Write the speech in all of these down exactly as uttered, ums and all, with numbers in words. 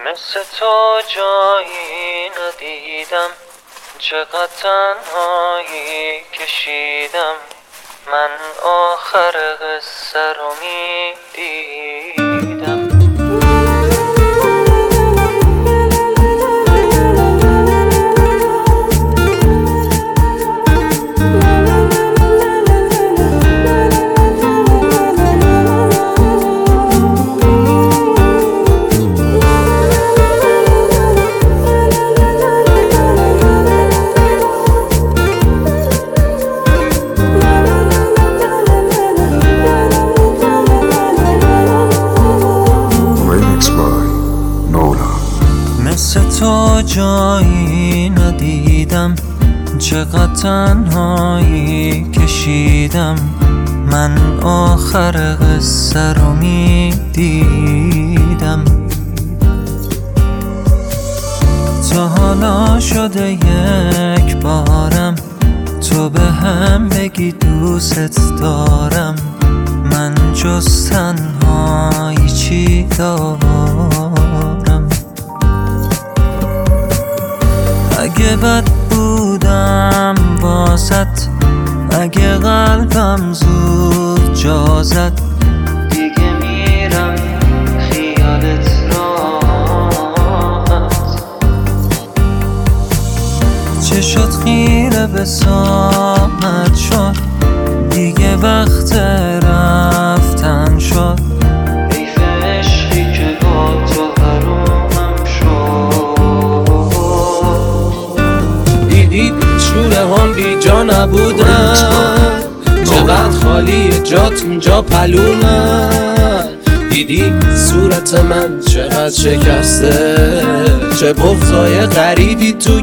مثل تو جایی ندیدم، چقدر تنهایی کشیدم، من آخر قصه رو میدیدم. مثل تو جایی ندیدم، چقدر تنهایی کشیدم، من آخر قصه رو میدیدم. تا حالا شده یک بارم تو به هم بگی دوست دارم، من جز تنهایی چی دارم؟ اگه بد بودم واسط، اگه قلبم زود جا زد، دیگه میرم خیالت راحت. چه شد خیره به ساعت شد، دیگه وقت رفتن شد، حیف عشقی که با تو حرومم شد. دیدی شونه هم بی جا نبودن، چقدر خالی جات اونجا پلومن. دیدی صورت من چقدر شکسته، چه بغضای غریبی تو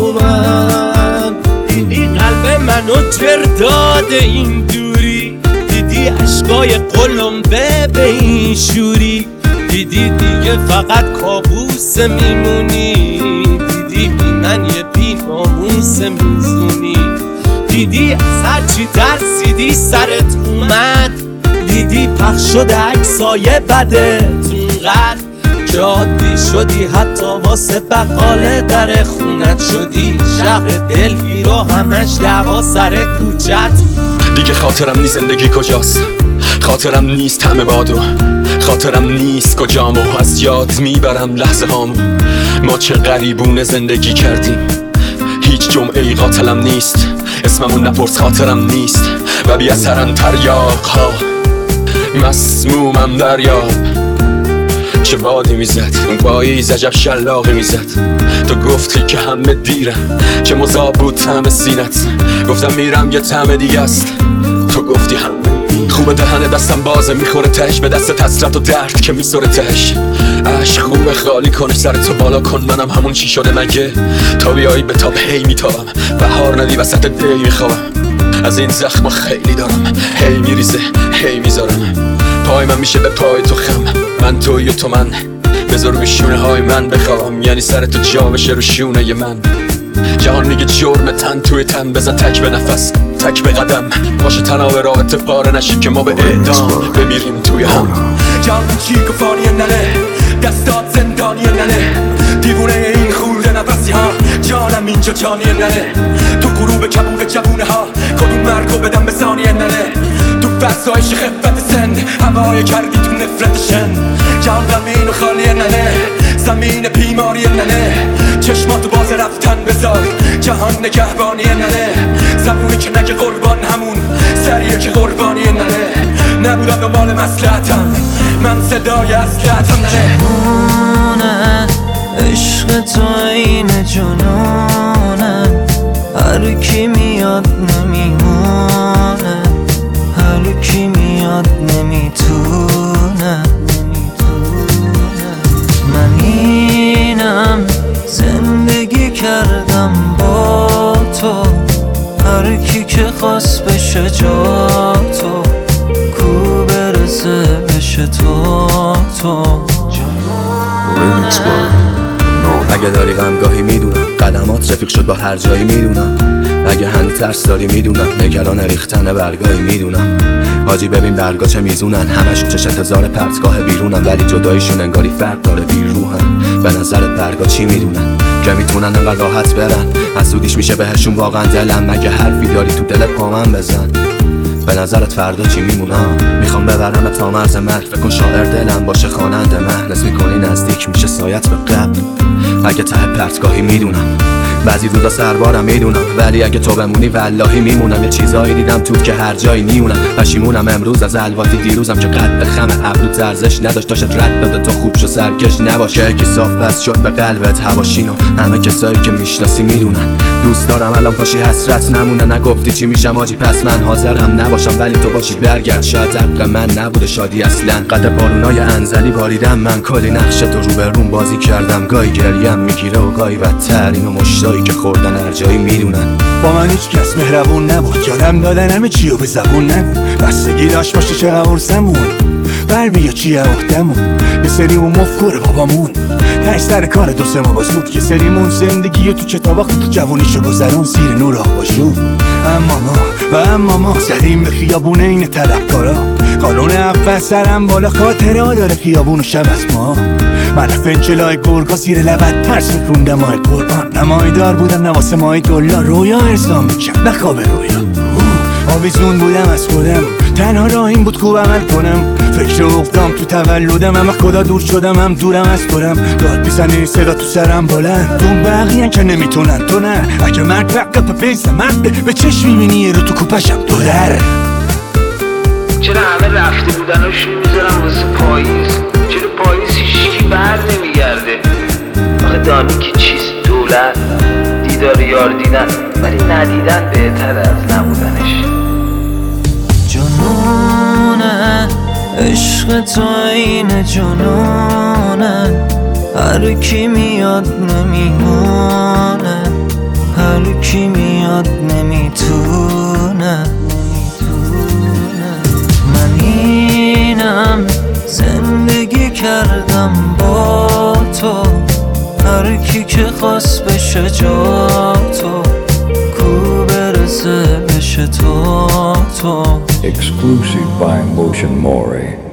گلومن. دیدی قلب منو تر داده این دوری، دیدی عشقای قلمبه به این شوری، دیدی دیگه فقط کابوس میمونی، دیدی بی من یه بی ناموس میزونی، دیدی از هرچی ترسیدی سرت اومد، دیدی پخش شده عکسای بدت اونقدر که عادی شدی، حتی واسه بقاله در خونت شدی شهر دلگیر و همش دعوا سر کوچت. دیگه خاطرم نیست زندگی کجاست، خاطرم نیست طعم بادو، خاطرم نیست کجام و از یاد میبرم لحظه هامو. ما چه غریبونه زندگی کردیم، هیچ جمعه قاتلم نیست، اسممون نپرس خاطرم نیست، و بی اثرن تریاق ها مسمومم دریاب. چه بادی میزد اون پاییز، عجب شلاقی میزد. تو گفتی که همه دیرم، چه مذاب بود طعم سینت، گفتم میرم یه طعم دیگه است، تو گفتی همه خوبه. دهنه دستم بازه میخوره تهش به دست حسرت و درد که میسوره تهش. عشق خوبه خالی کنش سر تو بالا کن، منم همون چی شده مگه تا بیایی به تاب هی میتابم، بهار ندی وسط دی میخوابم. از این زخم خیلی دارم، هی میریزه هی میذارم، پای من میشه به پای تو خم، من توی و تو من، بذار روی شونه های من بخوام، یعنی سر تو جا بشه رو شونه ی من. جهان میگه جرم تن توی تن، بزن تک به نفس تک به قدم، باشه تناب رابطه پاره نشیم که ما به اعدام بمیریم توی هم. جان چیک و فانی ننه، دستات زندانی ننه، دیوونه این خورده نفسی ها، جانم اینجا جانی ننه، تو غروب کبود جوونه ها، کدوم مرگو بدم به ثانیه ننه، تو فرسایش خفت سند، هوای کردی تو نفرت شن. جان زمین و خالی ننه، زمین بیماری ننه، چشماتو باز رفتن بذار، جهان نگهبانی ننه، زبونی که نگه قربان همون سریه که قربانی ننه، نبودم دنبال مصلحتم، من صدای اصلحتم ننه. جنونه عشق تو این جنونه، هر کی میاد نمیمونه، هر کی میاد نمیتونه. من اینم زندگی کردم با تو، هر کی که خواست بشه جا تو، کو برسه بشه تو تو. Remix by Nola. اگه داری غمگاهی میدونم، قدمات رفیق شد با هر جایی میدونم. اگه هنوز ترس داری میدونم، نگران ریختن برگاهی میدونم. حاجی ببین برگا چه میزونن، همشون چشت هزار پرتگاه بیرونن، ولی جداییشون انگاری فرق داره بیروحن. به نظرت برگا چی میدونن که میتونن انقدر راحت برن؟ حسودیش میشه بهشون واقعا دلم. مگه حرفی داری تو دلت با من بزن؟ به نظرت فردا چی میمونم؟ میخوام ببرم تا مرز مرگ. فکر کن شاعر دلم باشه خواننده من. حس میکنی نزدیک میشه سایت به قبل. اگه ته پرتگاهی میدونم، بعضی روزا سربارم میدونم، ولی اگه تو بمونی والله میمونم. یه چیزایی دیدم تو که هر جایی نیونم. پشیمونم امروز از الواتی دیروزم که قد خم ابرو ارزش نداشت. داشت رد بده تو خوب شو سرکش نباش. که صاف پس شد به قلبت هواشینو. همه کسایی که میشناسی میدونن دوست دارم الان پاشی حسرت نمونه. نگفتی چی میشم آجی پس من حاضرم نباشم، ولی تو باشی برگرد. شاید حق من نبوده شادی اصلا. قد بارونای انزلی باریدم من، کلی نقش تو رو به روم بازی کردم. گاهی گریم میگیره و گاهی بدتر. اینو مشتایی که خوردن هر جایی میدونن. با من هیچ کس مهربون نبود، یادم دادن همه چیو به زبون نگو. بستگی داشت باشه چه قورسمون، بر بیا چیه اختمون. یه سری اون مفکور بابامون تش سر کار دو سه ما باز بود. یه سریمون زندگی تو کتابا خود جوونیشو گذرون زیر نور آه باشون. اما ما و اما ما زدیم به خیابون این طلبکارا. قانون اول سرم بالا خاطره ها داره خیابون و شب از ما. من فنجلای گرگا زیر لبت ترس میکوندم ماه قربان. نمایدار بودم نواسه ماه دلا، رویا ارزام میکرد نخواب رویا. آویزون بودم از خودم، تنها راه این بود خوب عمل کنم. فکر افتام تو تولدم، اما خدا دور شدم هم دورم از خودم. داد بیزنه صدا تو سرم بلند، دون بقیه‌ن که نمیتونن تو نه. اگه مرد وقت به پیزم من به چشم میبینی رو تو کوپشم دو در. چرا همه رفته بودناشون میذارم واسه پاییز؟ چرا پاییز هیچکی بر نمیگرده؟ آخه دانی که چیز دولت دیدار یار دیدن، ولی ندیدن بهتر از نبودنش. جنونه عشق تو این جنونه، هر کی میاد نمیمونه، هر کی میاد نمیتونه. من اینم زندگی کردم با تو، هر کی که خواست بشه جا تو، کو برسه بشه تا تو. Exclusive by Motion Mori.